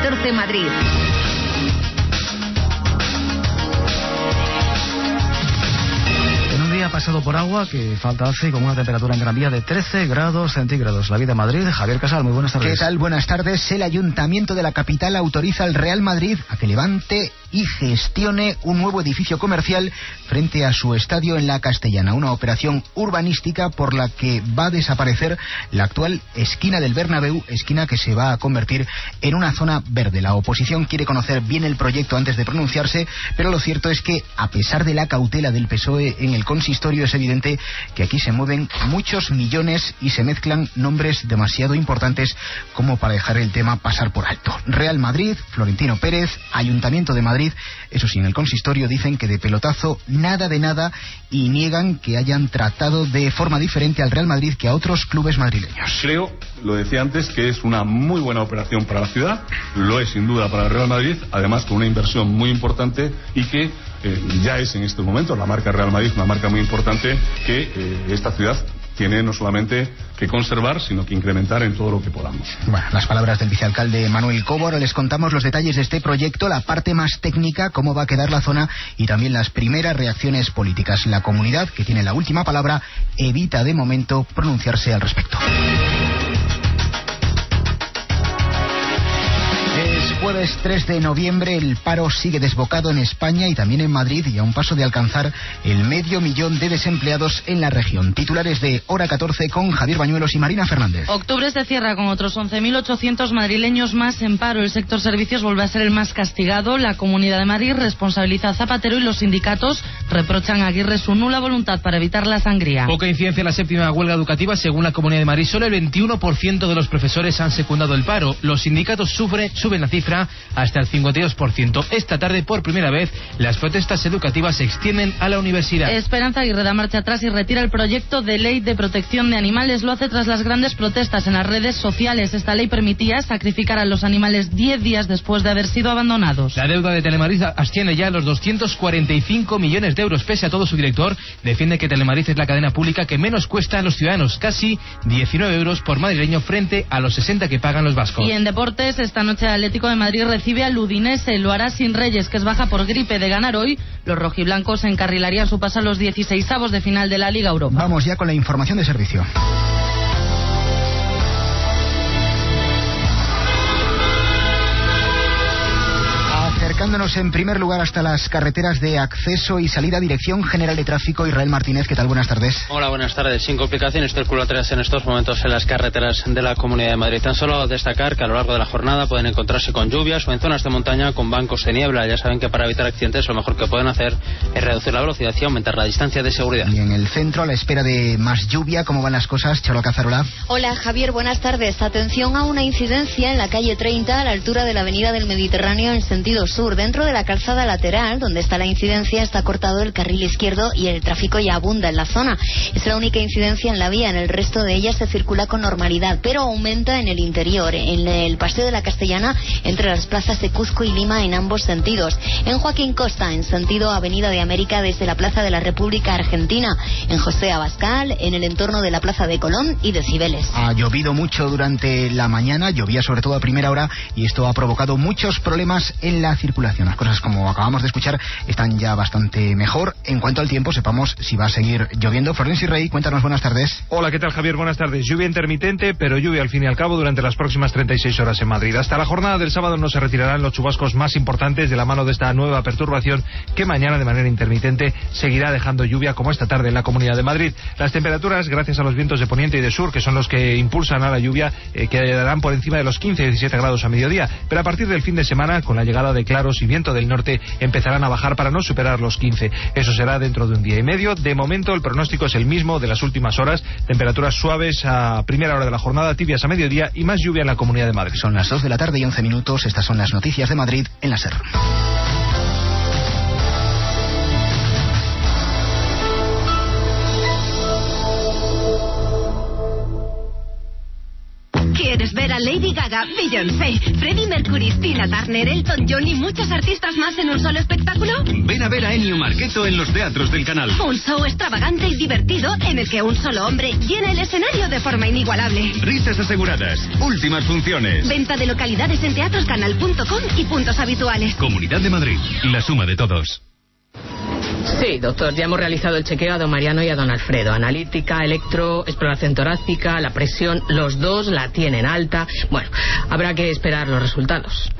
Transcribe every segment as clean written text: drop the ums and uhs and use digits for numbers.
14 Madrid. Ha pasado por agua, que falta hace, con una temperatura en Gran Vía de 13 grados centígrados. La Vida Madrid, Javier Casal, muy buenas tardes. ¿Qué tal? Buenas tardes. El Ayuntamiento de la capital autoriza al Real Madrid a que levante y gestione un nuevo edificio comercial frente a su estadio en la Castellana. Una operación urbanística por la que va a desaparecer la actual esquina del Bernabéu, esquina que se va a convertir en una zona verde. La oposición quiere conocer bien el proyecto antes de pronunciarse, pero lo cierto es que, a pesar de la cautela del PSOE en el consistorio, es evidente que aquí se mueven muchos millones y se mezclan nombres demasiado importantes como para dejar el tema pasar por alto. Real Madrid, Florentino Pérez, Ayuntamiento de Madrid. Eso sí, en el consistorio dicen que de pelotazo nada de nada y niegan que hayan tratado de forma diferente al Real Madrid que a otros clubes madrileños. Creo, lo decía antes, que es una muy buena operación para la ciudad, lo es sin duda para el Real Madrid, además con una inversión muy importante y que ya es en este momento la marca Real Madrid, una marca muy importante que esta ciudad tiene no solamente que conservar, sino que incrementar en todo lo que podamos. Bueno, las palabras del vicealcalde Manuel Cobo. Ahora les contamos los detalles de este proyecto, la parte más técnica, cómo va a quedar la zona y también las primeras reacciones políticas. La comunidad, que tiene la última palabra, evita de momento pronunciarse al respecto. Jueves 3 de noviembre, el paro sigue desbocado en España y también en Madrid, y a un paso de alcanzar el 500.000 de desempleados en la región. Titulares de Hora 14 con Javier Bañuelos y Marina Fernández. Octubre se cierra con otros 11.800 madrileños más en paro. El sector servicios vuelve a ser el más castigado. La Comunidad de Madrid responsabiliza a Zapatero y los sindicatos reprochan a Aguirre su nula voluntad para evitar la sangría. Poca incidencia en la séptima huelga educativa. Según la Comunidad de Madrid, solo el 21% de los profesores han secundado el paro. Los sindicatos suben la cifra hasta el 52%. Esta tarde, por primera vez, las protestas educativas se extienden a la universidad. Esperanza Aguirre da marcha atrás y retira el proyecto de ley de protección de animales. Lo hace tras las grandes protestas en las redes sociales. Esta ley permitía sacrificar a los animales 10 días después de haber sido abandonados. La deuda de Telemadrid asciende ya a los 245 millones de euros. Pese a todo, su director defiende que Telemadrid es la cadena pública que menos cuesta a los ciudadanos, casi 19 euros por madrileño frente a los 60 que pagan los vascos. Y en deportes, esta noche el Atlético de Madrid recibe al Udinese. Lo hará sin Reyes, que es baja por gripe. De ganar hoy, los rojiblancos encarrilarían su paso a los 16avos de final de la Liga Europa. Vamos ya con la información de servicio. Acercándonos en primer lugar hasta las carreteras de acceso y salida, Dirección General de Tráfico. Israel Martínez, ¿qué tal? Buenas tardes. Hola, buenas tardes. Sin complicaciones circulatorias en estos momentos en las carreteras de la Comunidad de Madrid. Tan solo destacar que a lo largo de la jornada pueden encontrarse con lluvias o en zonas de montaña con bancos de niebla. Ya saben que para evitar accidentes lo mejor que pueden hacer es reducir la velocidad y aumentar la distancia de seguridad. Y en el centro, a la espera de más lluvia, ¿cómo van las cosas? Charo Cazarola. Hola, Javier, buenas tardes. Atención a una incidencia en la calle 30 a la altura de la avenida del Mediterráneo en sentido sur. Dentro de la calzada lateral donde está la incidencia está cortado el carril izquierdo y el tráfico ya abunda en la zona. Es la única incidencia en la vía. En el resto de ella se circula con normalidad, pero aumenta en el interior, en el Paseo de la Castellana, entre las plazas de Cuzco y Lima en ambos sentidos. En Joaquín Costa, en sentido Avenida de América, desde la Plaza de la República Argentina. En José Abascal, en el entorno de la Plaza de Colón y de Cibeles. Ha llovido mucho durante la mañana, llovía sobre todo a primera hora, y esto ha provocado muchos problemas en la circulación. Las cosas, como acabamos de escuchar, están ya bastante mejor. En cuanto al tiempo, sepamos si va a seguir lloviendo. Florencio Rey, cuéntanos, buenas tardes. Hola, ¿qué tal, Javier? Buenas tardes. Lluvia intermitente, pero lluvia al fin y al cabo durante las próximas 36 horas en Madrid. Hasta la jornada del sábado no se retirarán los chubascos más importantes de la mano de esta nueva perturbación que mañana, de manera intermitente, seguirá dejando lluvia como esta tarde en la Comunidad de Madrid. Las temperaturas, gracias a los vientos de poniente y de sur, que son los que impulsan a la lluvia, quedarán por encima de los 15 y 17 grados a mediodía. Pero a partir del fin de semana, con la llegada de claros y viento del norte, empezarán a bajar para no superar los 15. Eso será dentro de un día y medio. De momento, el pronóstico es el mismo de las últimas horas. Temperaturas suaves a primera hora de la jornada, tibias a mediodía y más lluvia en la Comunidad de Madrid. Son las 2 de la tarde y 11 minutos. Estas son las noticias de Madrid en la SER. ¿Quieres ver a Lady Lady Gaga, Beyoncé, Freddie Mercury, Tina Turner, Elton John y muchos artistas más en un solo espectáculo. Ven a ver a Ennio Marquetto en los teatros del canal. Un show extravagante y divertido en el que un solo hombre llena el escenario de forma inigualable. Risas aseguradas. Últimas funciones. Venta de localidades en teatroscanal.com y puntos habituales. Comunidad de Madrid. La suma de todos. Sí, doctor, ya hemos realizado el chequeo a don Mariano y a don Alfredo. Analítica, electro, exploración torácica, la presión, los dos la tienen alta. Bueno, habrá que esperar los resultados.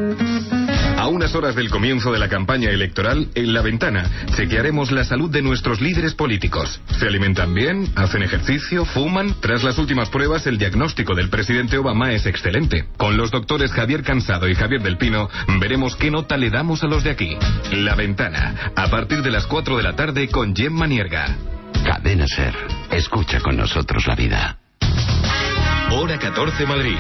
A unas horas del comienzo de la campaña electoral, en La Ventana, chequearemos la salud de nuestros líderes políticos. ¿Se alimentan bien? ¿Hacen ejercicio? ¿Fuman? Tras las últimas pruebas, el diagnóstico del presidente Obama es excelente. Con los doctores Javier Cansado y Javier del Pino, veremos qué nota le damos a los de aquí. La Ventana, a partir de las 4 de la tarde con Gemma Nierga. Cadena SER. Escucha con nosotros la vida. Hora 14 Madrid.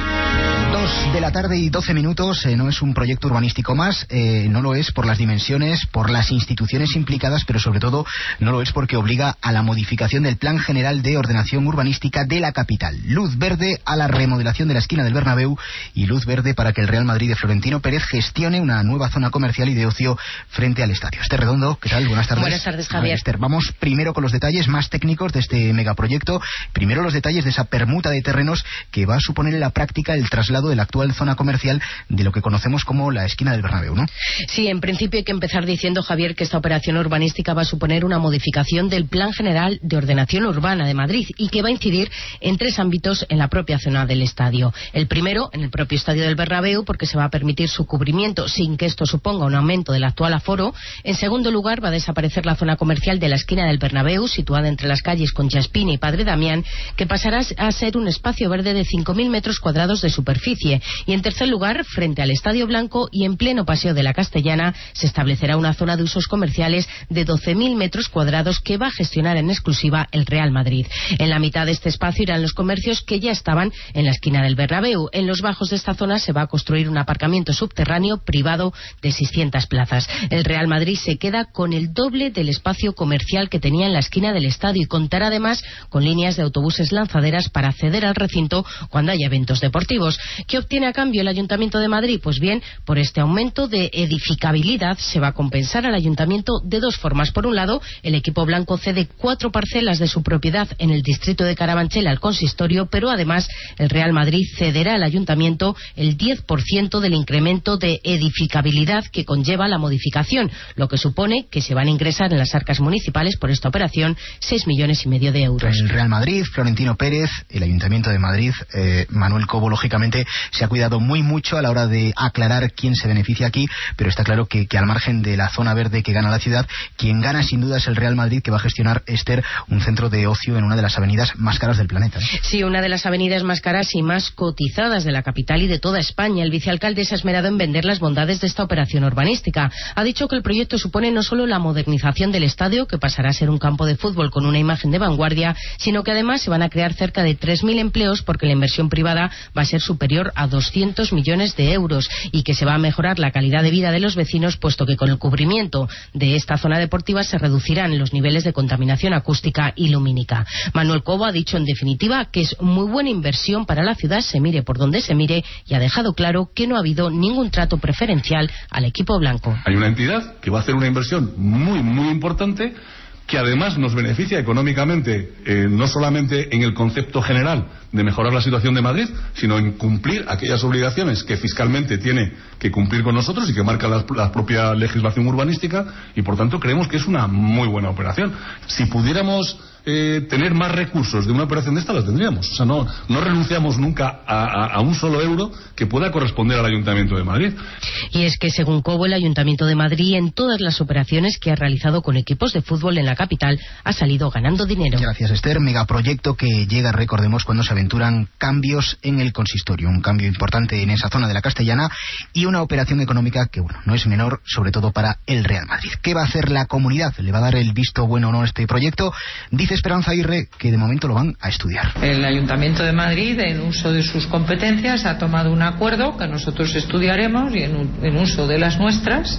2 de la tarde y 12 minutos. No es un proyecto urbanístico más, no lo es por las dimensiones, por las instituciones implicadas, pero sobre todo no lo es porque obliga a la modificación del Plan General de Ordenación Urbanística de la capital. Luz verde a la remodelación de la esquina del Bernabéu y luz verde para que el Real Madrid de Florentino Pérez gestione una nueva zona comercial y de ocio frente al estadio. Esther Redondo, ¿qué tal? Buenas tardes. Buenas tardes, Javier. Esther, vamos primero con los detalles más técnicos de este megaproyecto. Primero los detalles de esa permuta de terrenos que va a suponer en la práctica el traslado de la actual zona comercial de lo que conocemos como la esquina del Bernabéu, ¿no? Sí, en principio hay que empezar diciendo, Javier, que esta operación urbanística va a suponer una modificación del Plan General de Ordenación Urbana de Madrid y que va a incidir en 3 ámbitos en la propia zona del estadio. El primero, en el propio estadio del Bernabéu, porque se va a permitir su cubrimiento sin que esto suponga un aumento del actual aforo. En segundo lugar, va a desaparecer la zona comercial de la esquina del Bernabéu, situada entre las calles Concha Espina y Padre Damián, que pasará a ser un espacio verde de 5.000 metros cuadrados de superficie. Y en tercer lugar, frente al Estadio Blanco y en pleno Paseo de la Castellana, se establecerá una zona de usos comerciales de 12.000 metros cuadrados que va a gestionar en exclusiva el Real Madrid. En la mitad de este espacio irán los comercios que ya estaban en la esquina del Bernabéu. En los bajos de esta zona se va a construir un aparcamiento subterráneo privado de 600 plazas. El Real Madrid se queda con el doble del espacio comercial que tenía en la esquina del estadio y contará además con líneas de autobuses lanzaderas para acceder al recinto cuando haya eventos deportivos. ¿Qué obtiene a cambio el Ayuntamiento de Madrid? Pues bien, por este aumento de edificabilidad se va a compensar al Ayuntamiento de 2 formas. Por un lado, el equipo blanco cede 4 parcelas de su propiedad en el distrito de Carabanchel al consistorio, pero además el Real Madrid cederá al Ayuntamiento el 10% del incremento de edificabilidad que conlleva la modificación, lo que supone que se van a ingresar en las arcas municipales por esta operación 6,5 millones de euros. El Real Madrid, Florentino Pérez, el Ayuntamiento de Madrid, Manuel Cobo, lógicamente, se ha cuidado mucho a la hora de aclarar quién se beneficia aquí, pero está claro que al margen de la zona verde que gana la ciudad, quien gana sin duda es el Real Madrid, que va a gestionar, Esther, un centro de ocio en una de las avenidas más caras del planeta, ¿no? Sí, una de las avenidas más caras y más cotizadas de la capital y de toda España. El vicealcalde se ha esmerado en vender las bondades de esta operación urbanística. Ha dicho que el proyecto supone no solo la modernización del estadio, que pasará a ser un campo de fútbol con una imagen de vanguardia, sino que además se van a crear cerca de 3.000 empleos porque la inversión privada va a ser superior a 200 millones de euros y que se va a mejorar la calidad de vida de los vecinos, puesto que con el cubrimiento de esta zona deportiva se reducirán los niveles de contaminación acústica y lumínica. Manuel Cobo ha dicho en definitiva que es muy buena inversión para la ciudad, se mire por donde se mire, y ha dejado claro que no ha habido ningún trato preferencial al equipo blanco. Hay una entidad que va a hacer una inversión muy importante, que además nos beneficia económicamente, no solamente en el concepto general de mejorar la situación de Madrid, sino en cumplir aquellas obligaciones que fiscalmente tiene que cumplir con nosotros y que marca la propia legislación urbanística, y por tanto creemos que es una muy buena operación. Si pudiéramos tener más recursos de una operación de esta, las tendríamos. O sea, no renunciamos nunca a un solo euro que pueda corresponder al Ayuntamiento de Madrid. Y es que, según Cobo, el Ayuntamiento de Madrid, en todas las operaciones que ha realizado con equipos de fútbol en la capital, ha salido ganando dinero. Gracias, Esther. Megaproyecto que llega, recordemos, cuando se aventuran cambios en el consistorio. Un cambio importante en esa zona de la Castellana y una operación económica que, bueno, no es menor, sobre todo para el Real Madrid. ¿Qué va a hacer la comunidad? ¿Le va a dar el visto bueno o no a este proyecto? Dice Esperanza Aguirre que de momento lo van a estudiar. El Ayuntamiento de Madrid, en uso de sus competencias, ha tomado un acuerdo que nosotros estudiaremos y en uso de las nuestras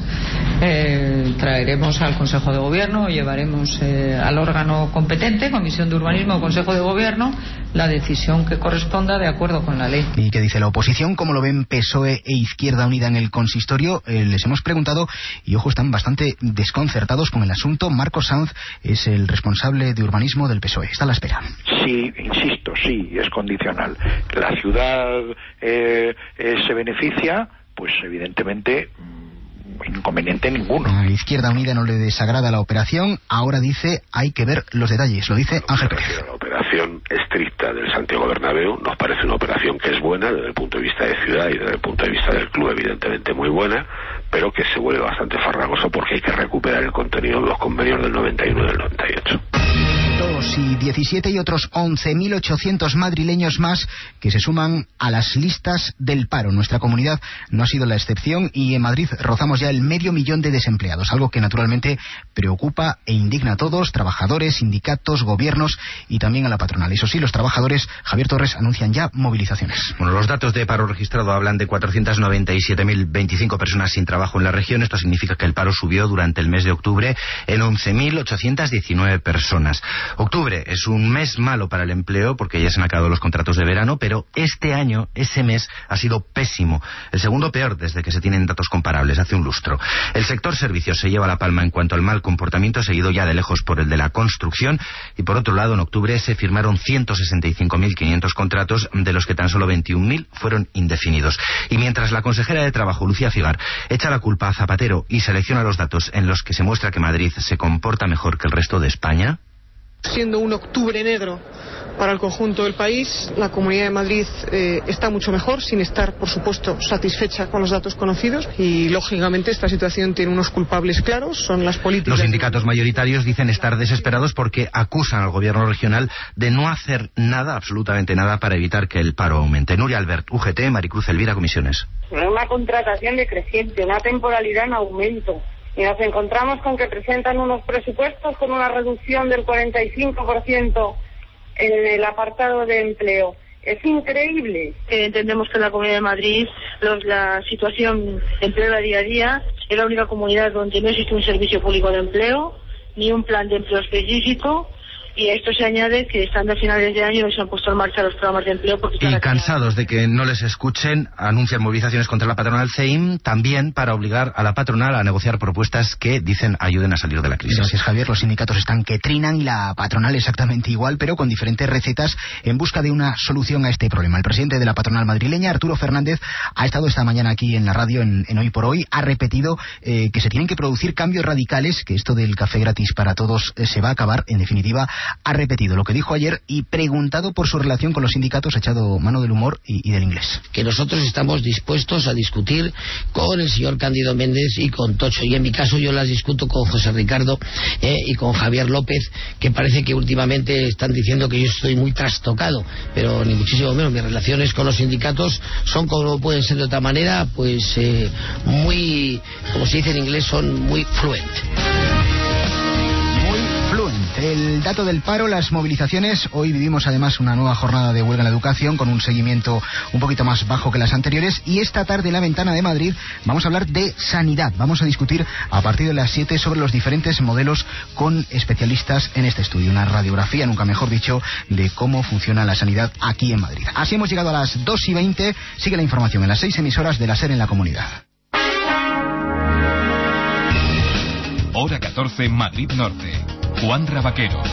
traeremos al Consejo de Gobierno, llevaremos al órgano competente, Comisión de Urbanismo o Consejo de Gobierno, la decisión que corresponda de acuerdo con la ley. ¿Y qué dice la oposición? ¿Cómo lo ven PSOE e Izquierda Unida en el consistorio? Les hemos preguntado y, ojo, están bastante desconcertados con el asunto. Marcos Sanz es el responsable de urbanismo del PSOE. Está a la espera. Sí, insisto, sí, es condicional. La ciudad se beneficia, pues evidentemente inconveniente ninguno. A Izquierda Unida no le desagrada la operación. Ahora dice hay que ver los detalles. Lo dice Ángel Pérez. La operación estricta del Santiago Bernabéu nos parece una operación que es buena desde el punto de vista de ciudad y desde el punto de vista del club, evidentemente muy buena, pero que se vuelve bastante farragoso porque hay que recuperar el contenido de los convenios del 91 y del 98. 2 y 17 y otros 11.800 madrileños más que se suman a las listas del paro. Nuestra comunidad no ha sido la excepción y en Madrid rozamos ya el 500.000 de desempleados, algo que naturalmente preocupa e indigna a todos, trabajadores, sindicatos, gobiernos y también a la patronal. Eso sí, los trabajadores, Javier Torres, anuncian ya movilizaciones. Bueno, los datos de paro registrado hablan de 497.025 personas sin trabajo en la región. Esto significa que el paro subió durante el mes de octubre en 11.819 personas. Octubre es un mes malo para el empleo porque ya se han acabado los contratos de verano, pero este año, ese mes, ha sido pésimo. El segundo peor desde que se tienen datos comparables, hace un lustro. El sector servicios se lleva la palma en cuanto al mal comportamiento, seguido ya de lejos por el de la construcción, y por otro lado, en octubre se firmaron 165.500 contratos, de los que tan solo 21.000 fueron indefinidos. Y mientras la consejera de Trabajo, Lucía Figar, echa la culpa a Zapatero y selecciona los datos en los que se muestra que Madrid se comporta mejor que el resto de España. Siendo un octubre negro para el conjunto del país, la Comunidad de Madrid está mucho mejor, sin estar, por supuesto, satisfecha con los datos conocidos y, lógicamente, esta situación tiene unos culpables claros, son las políticas... Los sindicatos mayoritarios dicen estar desesperados porque acusan al gobierno regional de no hacer nada, absolutamente nada, para evitar que el paro aumente. Nuria Albert, UGT, Maricruz Elvira, Comisiones. Una contratación decreciente, una temporalidad en aumento. Y nos encontramos con que presentan unos presupuestos con una reducción del 45% en el apartado de empleo. Es increíble. Entendemos que en la Comunidad de Madrid la situación de empleo día a día es la única comunidad donde no existe un servicio público de empleo, ni un plan de empleo específico. Y a esto se añade que estando a finales de año se han puesto en marcha los programas de empleo. Y cansados de que no les escuchen, anuncian movilizaciones contra la patronal CEIM, también para obligar a la patronal a negociar propuestas que, dicen, ayuden a salir de la crisis. Gracias, Javier. Los sindicatos están que trinan y la patronal exactamente igual, pero con diferentes recetas en busca de una solución a este problema. El presidente de la patronal madrileña, Arturo Fernández, ha estado esta mañana aquí en la radio, en Hoy por Hoy, ha repetido que se tienen que producir cambios radicales, que esto del café gratis para todos se va a acabar, en definitiva. Ha repetido lo que dijo ayer y, preguntado por su relación con los sindicatos, ha echado mano del humor y del inglés. Que nosotros estamos dispuestos a discutir con el señor Cándido Méndez y con Tocho, y en mi caso yo las discuto con José Ricardo y con Javier López, que parece que últimamente están diciendo que yo estoy muy trastocado, pero ni muchísimo menos. Mis relaciones con los sindicatos son, como pueden ser de otra manera, pues muy, como se dice en inglés, son muy fluent. El dato del paro, las movilizaciones. Hoy vivimos además una nueva jornada de huelga en la educación con un seguimiento un poquito más bajo que las anteriores. Y esta tarde en la Ventana de Madrid vamos a hablar de sanidad. Vamos a discutir a partir de las 7 sobre los diferentes modelos con especialistas en este estudio. Una radiografía, nunca mejor dicho, de cómo funciona la sanidad aquí en Madrid. Así hemos llegado a las 2:20. Sigue la información en las 6 emisoras de la SER en la comunidad. Hora 14, Madrid Norte. Juan Rabaquero.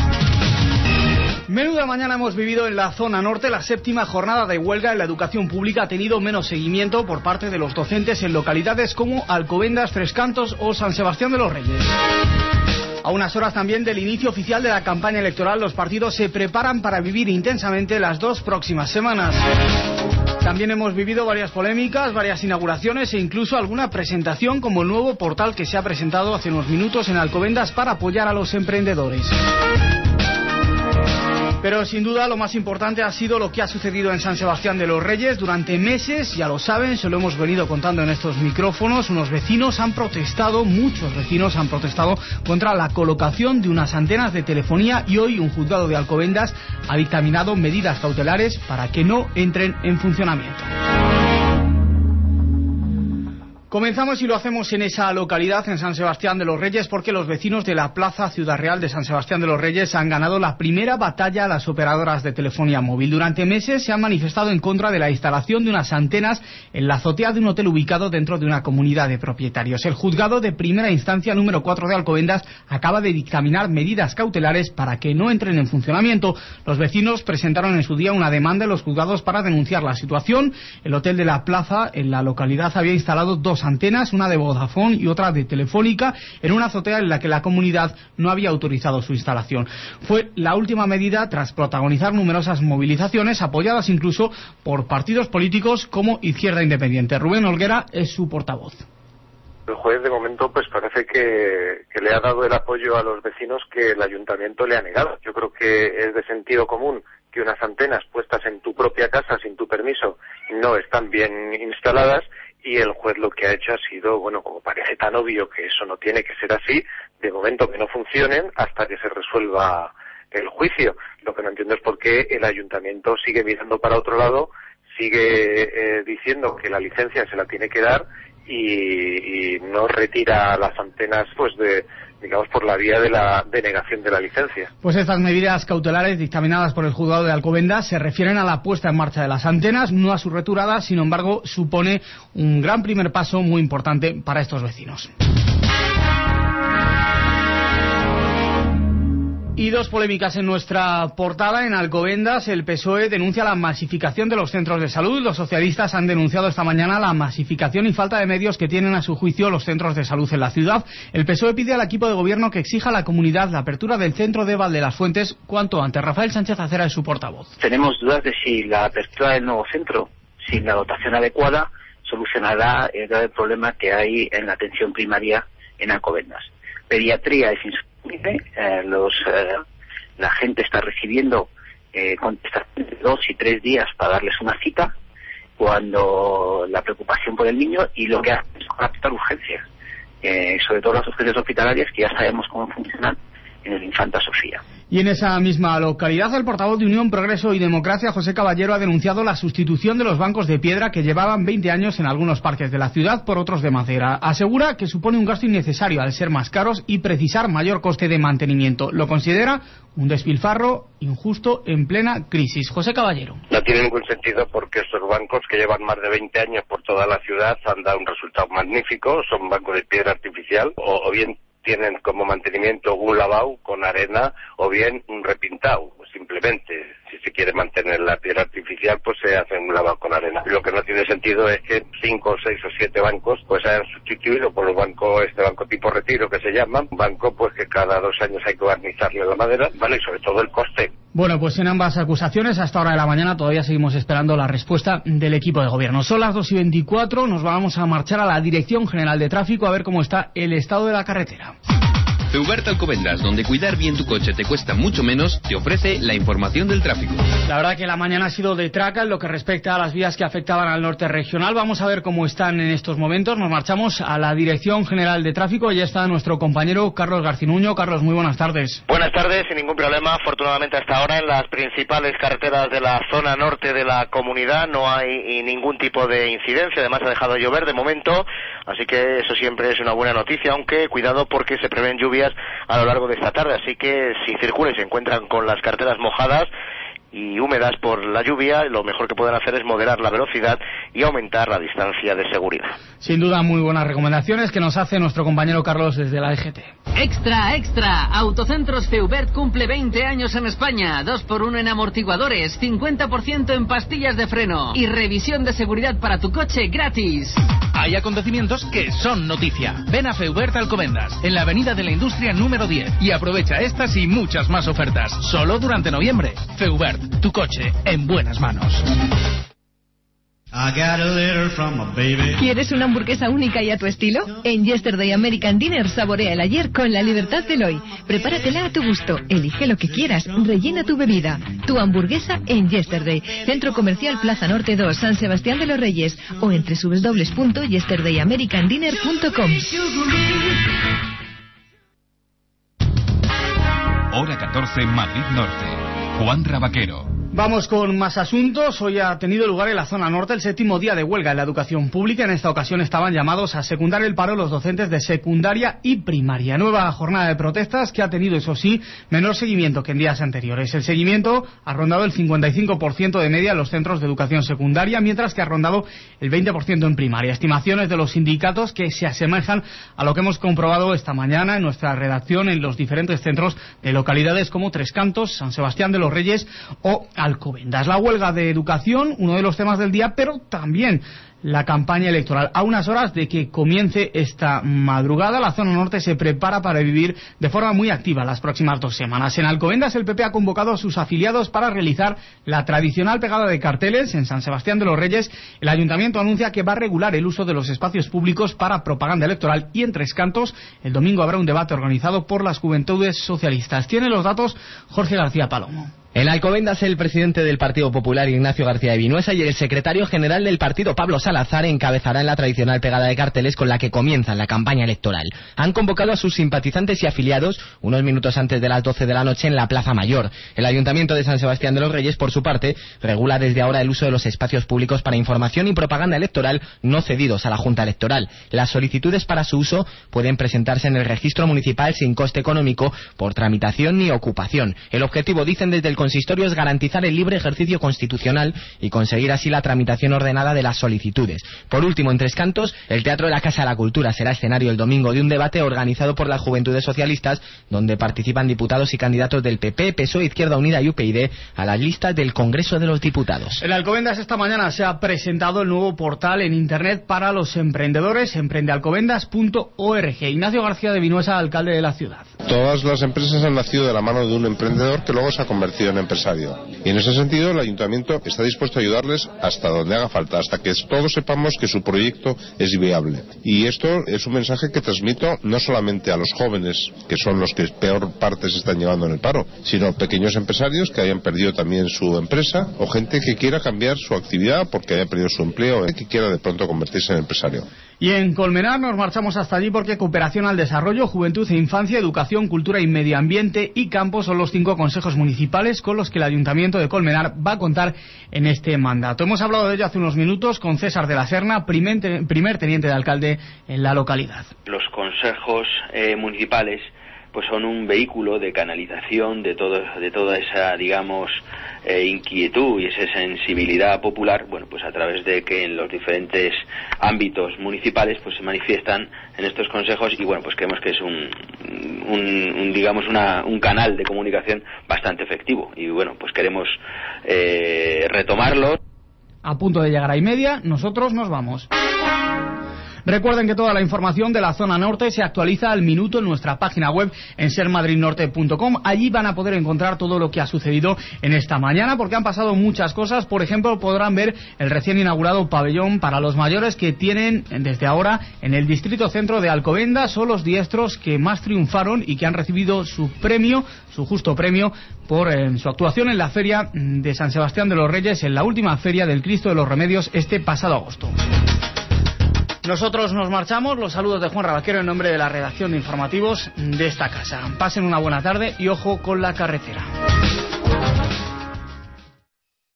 Menuda mañana hemos vivido en la zona norte. La 7ª jornada de huelga en la educación pública ha tenido menos seguimiento por parte de los docentes en localidades como Alcobendas, Tres Cantos o San Sebastián de los Reyes. A unas horas también del inicio oficial de la campaña electoral, los partidos se preparan para vivir intensamente las 2 próximas semanas. También hemos vivido varias polémicas, varias inauguraciones e incluso alguna presentación, como el nuevo portal que se ha presentado hace unos minutos en Alcobendas para apoyar a los emprendedores. Pero sin duda lo más importante ha sido lo que ha sucedido en San Sebastián de los Reyes. Durante meses, ya lo saben, se lo hemos venido contando en estos micrófonos, unos vecinos han protestado, muchos vecinos han protestado contra la colocación de unas antenas de telefonía, y hoy un juzgado de Alcobendas ha dictaminado medidas cautelares para que no entren en funcionamiento. Comenzamos y lo hacemos en esa localidad, en San Sebastián de los Reyes, porque los vecinos de la Plaza Ciudad Real de San Sebastián de los Reyes han ganado la primera batalla a las operadoras de telefonía móvil. Durante meses se han manifestado en contra de la instalación de unas antenas en la azotea de un hotel ubicado dentro de una comunidad de propietarios. El juzgado de primera instancia número 4 de Alcobendas acaba de dictaminar medidas cautelares para que no entren en funcionamiento. Los vecinos presentaron en su día una demanda en los juzgados para denunciar la situación. El hotel de la Plaza en la localidad había instalado dos antenas, una de Vodafone y otra de Telefónica, en una azotea en la que la comunidad no había autorizado su instalación. Fue la última medida tras protagonizar numerosas movilizaciones, apoyadas incluso por partidos políticos como Izquierda Independiente. Rubén Olguera es su portavoz. El juez de momento pues parece que le ha dado el apoyo a los vecinos que el ayuntamiento le ha negado. Yo creo que es de sentido común que unas antenas puestas en tu propia casa sin tu permiso no están bien instaladas, y el juez lo que ha hecho ha sido, bueno, como parece tan obvio que eso no tiene que ser así, de momento que no funcionen hasta que se resuelva el juicio. Lo que no entiendo es por qué el ayuntamiento sigue mirando para otro lado, sigue diciendo que la licencia se la tiene que dar y no retira las antenas, pues digamos por la vía de la denegación de la licencia. Pues estas medidas cautelares dictaminadas por el juzgado de Alcobendas se refieren a la puesta en marcha de las antenas, no a su retirada. Sin embargo, supone un gran primer paso muy importante para estos vecinos. Y dos polémicas en nuestra portada. En Alcobendas, el PSOE denuncia la masificación de los centros de salud. Los socialistas han denunciado esta mañana la masificación y falta de medios que tienen a su juicio los centros de salud en la ciudad. El PSOE pide al equipo de gobierno que exija a la comunidad la apertura del centro de Val de las Fuentes cuanto antes. Rafael Sánchez Acera es su portavoz. Tenemos dudas de si la apertura del nuevo centro, sin la dotación adecuada, solucionará el grave problema que hay en la atención primaria en Alcobendas. Pediatría es insuficiente. La gente está recibiendo contestaciones de 2 y 3 días para darles una cita, cuando la preocupación por el niño y lo que hace es adaptar urgencias, sobre todo las urgencias hospitalarias, que ya sabemos cómo funcionan en el Infanta Sofía. Y en esa misma localidad, el portavoz de Unión, Progreso y Democracia, José Caballero, ha denunciado la sustitución de los bancos de piedra que llevaban 20 años en algunos parques de la ciudad por otros de madera. Asegura que supone un gasto innecesario al ser más caros y precisar mayor coste de mantenimiento. Lo considera un despilfarro injusto en plena crisis. José Caballero. No tiene ningún sentido, porque estos bancos que llevan más de 20 años por toda la ciudad han dado un resultado magnífico. Son bancos de piedra artificial, o bien tienen como mantenimiento un lavado con arena o bien un repintado. Simplemente, si se quiere mantener la piedra artificial, pues se hace un lavado con arena. Lo que no tiene sentido es que 5, 6 o 7 bancos pues hayan sustituido por los bancos, este banco tipo retiro que se llama, un banco pues que cada 2 años hay que barnizarle la madera, ¿vale? Y sobre todo el coste. Bueno, pues en ambas acusaciones, hasta ahora de la mañana, todavía seguimos esperando la respuesta del equipo de gobierno. Son las 2:24, nos vamos a marchar a la Dirección General de Tráfico a ver cómo está el estado de la carretera. Feubert Alcobendas, donde cuidar bien tu coche te cuesta mucho menos, te ofrece la información del tráfico. La verdad que la mañana ha sido de traca en lo que respecta a las vías que afectaban al norte regional. Vamos a ver cómo están en estos momentos. Nos marchamos a la Dirección General de Tráfico. Ya está nuestro compañero Carlos Garcinuño. Carlos, muy buenas tardes. Buenas tardes, sin ningún problema. Afortunadamente hasta ahora en las principales carreteras de la zona norte de la comunidad no hay ningún tipo de incidencia. Además ha dejado de llover de momento, así que eso siempre es una buena noticia, aunque cuidado porque se prevén lluvias a lo largo de esta tarde, así que si circulan y se encuentran con las carreteras mojadas y húmedas por la lluvia, lo mejor que pueden hacer es moderar la velocidad y aumentar la distancia de seguridad. Sin duda, muy buenas recomendaciones que nos hace nuestro compañero Carlos desde la EGT. ¡Extra, extra! Autocentros Feubert cumple 20 años en España. 2x1 en amortiguadores, 50% en pastillas de freno y revisión de seguridad para tu coche gratis. Hay acontecimientos que son noticia. Ven a Feubert Alcobendas, en la Avenida de la Industria número 10, y aprovecha estas y muchas más ofertas, solo durante noviembre. Feubert, tu coche en buenas manos. ¿Quieres una hamburguesa única y a tu estilo? En Yesterday American Dinner saborea el ayer con la libertad del hoy. Prepáratela a tu gusto, elige lo que quieras, rellena tu bebida. Tu hamburguesa en Yesterday, Centro Comercial Plaza Norte 2, San Sebastián de los Reyes, o en www.yesterdayamericandinner.com. Hora 14, Madrid Norte. Juan Rabaquero. Vamos con más asuntos. Hoy ha tenido lugar en la zona norte el 7º día de huelga en la educación pública. En esta ocasión estaban llamados a secundar el paro los docentes de secundaria y primaria. Nueva jornada de protestas que ha tenido, eso sí, menor seguimiento que en días anteriores. El seguimiento ha rondado el 55% de media en los centros de educación secundaria, mientras que ha rondado el 20% en primaria. Estimaciones de los sindicatos que se asemejan a lo que hemos comprobado esta mañana en nuestra redacción en los diferentes centros de localidades como Tres Cantos, San Sebastián de los Reyes o Alcobendas. La huelga de educación, uno de los temas del día, pero también la campaña electoral. A unas horas de que comience esta madrugada, la zona norte se prepara para vivir de forma muy activa las próximas 2 semanas. En Alcobendas, el PP ha convocado a sus afiliados para realizar la tradicional pegada de carteles. En San Sebastián de los Reyes, el ayuntamiento anuncia que va a regular el uso de los espacios públicos para propaganda electoral, y en Tres Cantos, el domingo habrá un debate organizado por las Juventudes Socialistas. Tiene los datos Jorge García Palomo. En Alcobendas, el presidente del Partido Popular, Ignacio García de Vinuesa, y el secretario general del partido, Pablo Salazar, encabezarán la tradicional pegada de carteles con la que comienzan la campaña electoral. Han convocado a sus simpatizantes y afiliados unos minutos antes de las 12 de la noche en la Plaza Mayor. El Ayuntamiento de San Sebastián de los Reyes, por su parte, regula desde ahora el uso de los espacios públicos para información y propaganda electoral no cedidos a la Junta Electoral. Las solicitudes para su uso pueden presentarse en el registro municipal sin coste económico por tramitación ni ocupación. El objetivo, dicen desde el consistorio, es garantizar el libre ejercicio constitucional y conseguir así la tramitación ordenada de las solicitudes. Por último, en Tres Cantos, el Teatro de la Casa de la Cultura será escenario el domingo de un debate organizado por las Juventudes Socialistas, donde participan diputados y candidatos del PP, PSOE, Izquierda Unida y UPyD a las listas del Congreso de los Diputados. En Alcobendas esta mañana se ha presentado el nuevo portal en Internet para los emprendedores, emprendealcobendas.org. Ignacio García de Vinuesa, alcalde de la ciudad. Todas las empresas han nacido de la mano de un emprendedor que luego se ha convertido en empresario. Y en ese sentido el ayuntamiento está dispuesto a ayudarles hasta donde haga falta, hasta que todos sepamos que su proyecto es viable. Y esto es un mensaje que transmito no solamente a los jóvenes, que son los que peor parte se están llevando en el paro, sino pequeños empresarios que hayan perdido también su empresa, o gente que quiera cambiar su actividad porque haya perdido su empleo, que quiera de pronto convertirse en empresario. Y en Colmenar nos marchamos hasta allí porque Cooperación al Desarrollo, Juventud e Infancia, Educación, Cultura y Medio Ambiente y Campo son los 5 consejos municipales con los que el Ayuntamiento de Colmenar va a contar en este mandato. Hemos hablado de ello hace unos minutos con César de la Serna, primer teniente de alcalde en la localidad. Los consejos municipales pues son un vehículo de canalización de toda esa, digamos, inquietud y esa sensibilidad popular, bueno, pues a través de que en los diferentes ámbitos municipales pues se manifiestan en estos consejos, y bueno, pues creemos que es un canal de comunicación bastante efectivo, y bueno, pues queremos retomarlo. A punto de llegar a 1:30, nosotros nos vamos. Recuerden que toda la información de la zona norte se actualiza al minuto en nuestra página web en sermadridnorte.com. Allí van a poder encontrar todo lo que ha sucedido en esta mañana, porque han pasado muchas cosas. Por ejemplo, podrán ver el recién inaugurado pabellón para los mayores que tienen desde ahora en el distrito centro de Alcobendas. Son los diestros que más triunfaron y que han recibido su premio, su justo premio, por su actuación en la feria de San Sebastián de los Reyes, en la última feria del Cristo de los Remedios este pasado agosto. Nosotros nos marchamos. Los saludos de Juan Rabaquero en nombre de la redacción de informativos de esta casa. Pasen una buena tarde y ojo con la carretera.